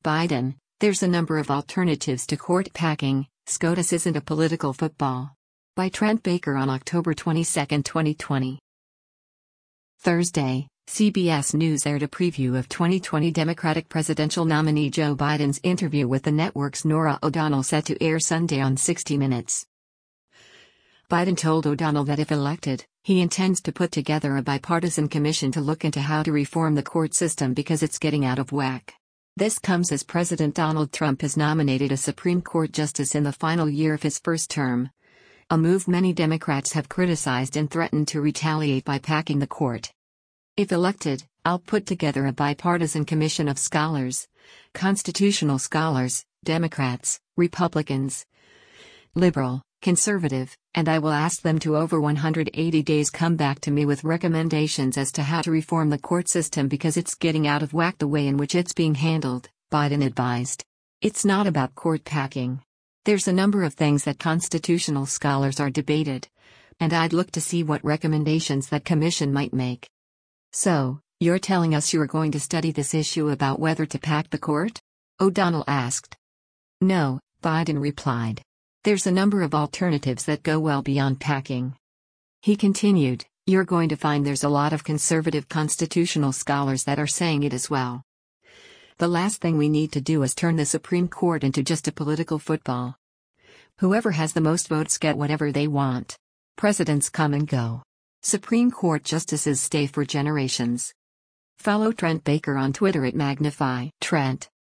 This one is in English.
Biden, there's a number of alternatives to court packing. SCOTUS isn't a political football. By Trent Baker on October 22, 2020. Thursday, CBS News aired a preview of 2020 Democratic presidential nominee Joe Biden's interview with the network's Norah O'Donnell, set to air Sunday on 60 Minutes. Biden told O'Donnell that if elected, he intends to put together a bipartisan commission to look into how to reform the court system because it's getting out of whack. This comes as President Donald Trump has nominated a Supreme Court justice in the final year of his first term, a move many Democrats have criticized and threatened to retaliate by packing the court. If elected, I'll put together a bipartisan commission of scholars, constitutional scholars, Democrats, Republicans, liberal, conservative, and I will ask them to over 180 days come back to me with recommendations as to how to reform the court system because it's getting out of whack the way in which it's being handled, Biden advised. It's not about court packing. There's a number of things that constitutional scholars are debated, and I'd look to see what recommendations that commission might make. So, you're telling us you're going to study this issue about whether to pack the court? O'Donnell asked. No, Biden replied. There's a number of alternatives that go well beyond packing. He continued, you're going to find there's a lot of conservative constitutional scholars that are saying it as well. The last thing we need to do is turn the Supreme Court into just a political football. Whoever has the most votes get whatever they want. Presidents come and go. Supreme Court justices stay for generations. Follow Trent Baker on Twitter at Magnify Trent.